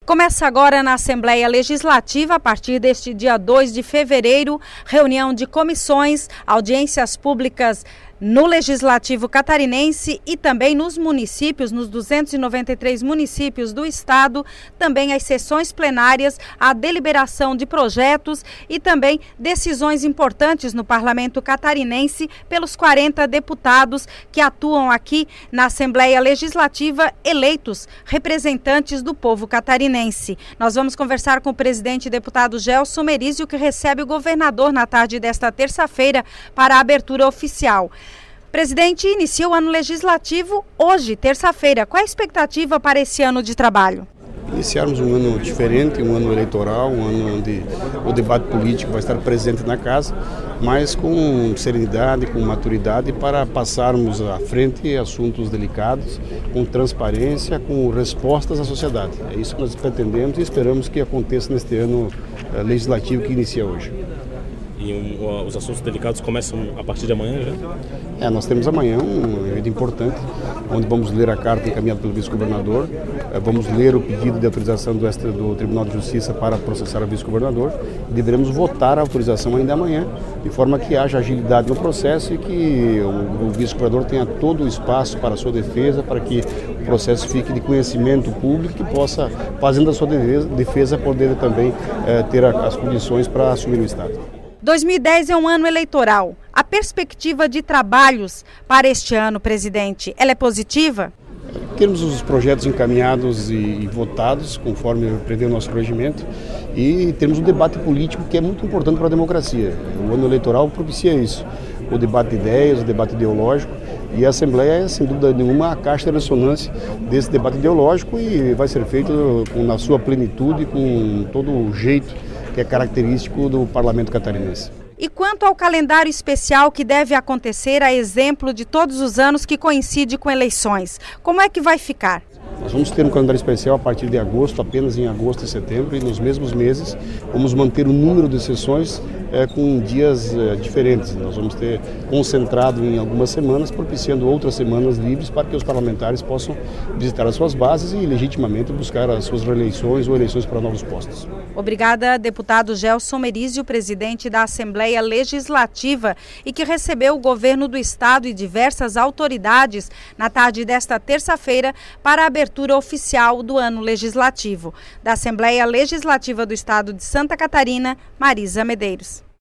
Começa agora na Assembleia Legislativa, a partir deste dia 2 de fevereiro, reunião de comissões, audiências públicas no Legislativo catarinense e também nos municípios, nos 293 municípios do estado, também as sessões plenárias, a deliberação de projetos e também decisões importantes no Parlamento catarinense pelos 40 deputados que atuam aqui na Assembleia Legislativa, eleitos representantes do povo catarinense. Nós vamos conversar com o presidente deputado Gelson Merizio, que recebe o governador na tarde desta terça-feira para a abertura oficial. Presidente, inicia o ano legislativo hoje, terça-feira. Qual é a expectativa para esse ano de trabalho? Iniciarmos um ano diferente, um ano eleitoral, um ano onde o debate político vai estar presente na casa, mas com serenidade, com maturidade, para passarmos à frente assuntos delicados, com transparência, com respostas à sociedade. É isso que nós pretendemos e esperamos que aconteça neste ano legislativo que inicia hoje. E os assuntos delicados começam a partir de amanhã já? Nós temos amanhã um evento importante, onde vamos ler a carta encaminhada pelo vice-governador, vamos ler o pedido de autorização do Tribunal de Justiça para processar o vice-governador e deveremos votar a autorização ainda amanhã, de forma que haja agilidade no processo e que o vice-governador tenha todo o espaço para a sua defesa, para que o processo fique de conhecimento público e possa, fazendo a sua defesa, poder também ter as condições para assumir o Estado. 2010 é um ano eleitoral. A perspectiva de trabalhos para este ano, presidente, ela é positiva? Temos os projetos encaminhados e votados, conforme prevê o nosso regimento, e temos um debate político que é muito importante para a democracia. O ano eleitoral propicia isso, o debate de ideias, o debate ideológico, e a Assembleia é, sem dúvida nenhuma, a caixa de ressonância desse debate ideológico e vai ser feito na sua plenitude, com todo o jeito que é característico do Parlamento catarinense. E quanto ao calendário especial que deve acontecer, a exemplo de todos os anos que coincide com eleições, como é que vai ficar? Nós vamos ter um calendário especial a partir de agosto, apenas em agosto e setembro, e nos mesmos meses vamos manter o número de sessões com dias diferentes. Nós vamos ter concentrado em algumas semanas, propiciando outras semanas livres para que os parlamentares possam visitar as suas bases e legitimamente buscar as suas reeleições ou eleições para novos postos. Obrigada, deputado Gelson Merizio, presidente da Assembleia Legislativa e que recebeu o governo do estado e diversas autoridades na tarde desta terça-feira para a abertura oficial do ano legislativo. Da Assembleia Legislativa do Estado de Santa Catarina, Marisa Medeiros.